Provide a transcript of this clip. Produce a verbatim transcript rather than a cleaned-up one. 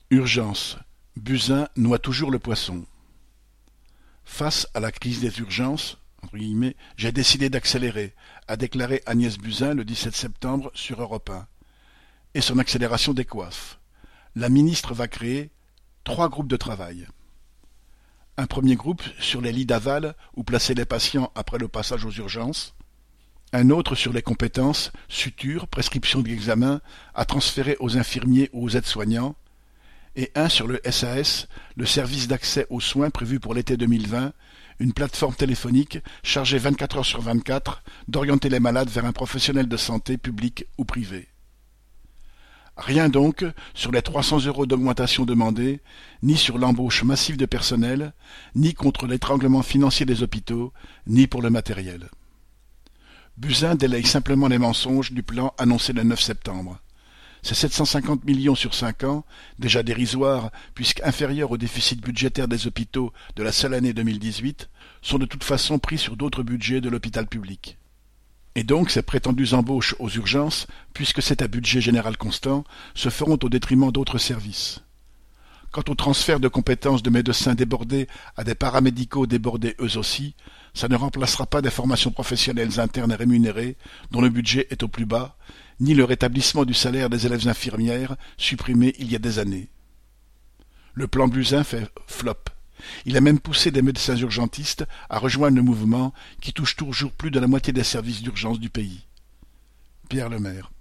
Urgence. Buzyn noie toujours le poisson. Face à la crise des urgences, entre guillemets, j'ai décidé d'accélérer, a déclaré Agnès Buzyn le dix-sept septembre sur Europe un. Et son accélération décoiffe. La ministre va créer trois groupes de travail. Un premier groupe sur les lits d'aval où placer les patients après le passage aux urgences. Un autre sur les compétences, suture, prescription d'examen à transférer aux infirmiers ou aux aides-soignants. Et un sur le S A S, le service d'accès aux soins prévu pour l'été deux mille vingt, une plateforme téléphonique chargée vingt-quatre heures sur vingt-quatre d'orienter les malades vers un professionnel de santé public ou privé. Rien donc sur les trois cents euros d'augmentation demandée, ni sur l'embauche massive de personnel, ni contre l'étranglement financier des hôpitaux, ni pour le matériel. Buzyn délaye simplement les mensonges du plan annoncé le neuf septembre. Ces sept cent cinquante millions sur cinq ans, déjà dérisoires puisqu'inférieurs au déficit budgétaire des hôpitaux de la seule année deux mille dix-huit, sont de toute façon pris sur d'autres budgets de l'hôpital public. Et donc ces prétendues embauches aux urgences, puisque c'est à budget général constant, se feront au détriment d'autres services. Quant au transfert de compétences de médecins débordés à des paramédicaux débordés eux aussi, ça ne remplacera pas des formations professionnelles internes et rémunérées, dont le budget est au plus bas, ni le rétablissement du salaire des élèves infirmières, supprimé il y a des années. Le plan Buzyn fait flop. Il a même poussé des médecins urgentistes à rejoindre le mouvement qui touche toujours plus de la moitié des services d'urgence du pays. Pierre Lemaire.